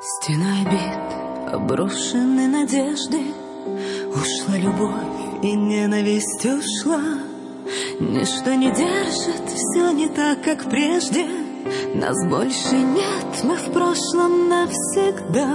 Стена обид, оброшены надежды. Ушла любовь и ненависть ушла. Ничто не держит, все не так, как прежде. Нас больше нет, мы в прошлом навсегда.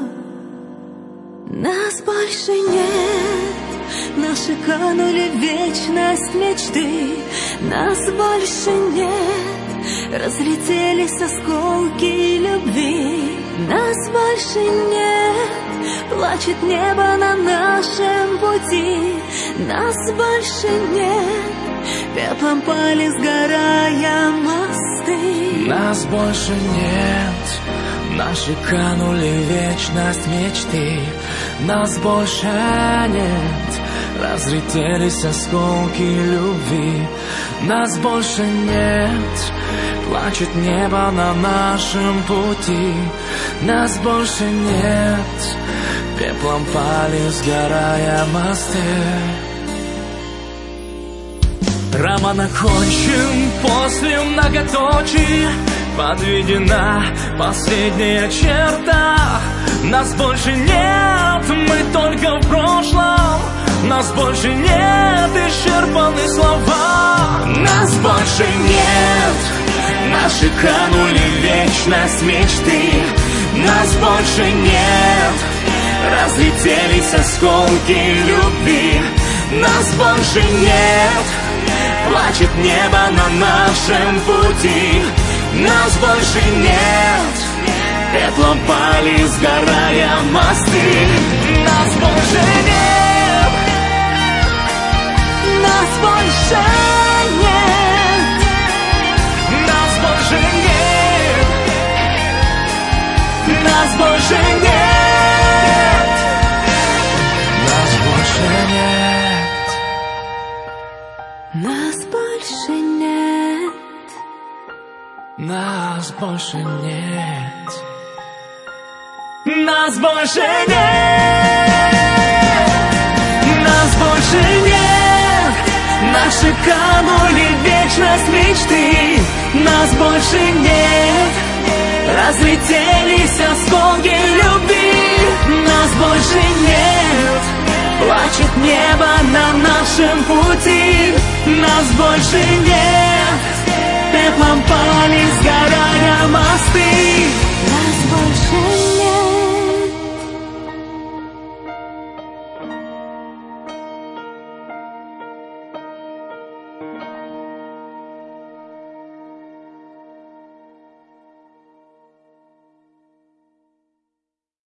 Нас больше нет, наши канули в вечность мечты. Нас больше нет, разлетелись осколки любви. Нас больше нет, плачет небо на нашем пути. Нас больше нет, пеплом пали, сгорая мосты. Нас больше нет, наши канули в вечность мечты. Нас больше нет, разлетелись осколки любви. Нас больше нет, плачет небо на нашем пути. Нас больше нет, пеплом пали, сгорая мосты. Роман окончен, после многоточий подведена последняя черта. Нас больше нет, мы только в прошлом. Нас больше нет, исчерпаны слова. Нас больше нет, наши канули в вечность мечты. Нас больше нет, разлетелись осколки любви. Нас больше нет, плачет небо на нашем пути. Нас больше нет, пеплом пали, сгорая мосты. Нас больше нет, нас больше нет, нас больше нет, нас больше нет, нас больше нет, нас больше нет, нас больше нет, нас больше нет, нас больше нет, наши канули в вечность мечты. Нас больше нет, разлетелись осколки любви. Нас больше нет, плачет небо на нашем пути. Нас больше нет, пеплом пали, сгорая мосты. нас больше нет.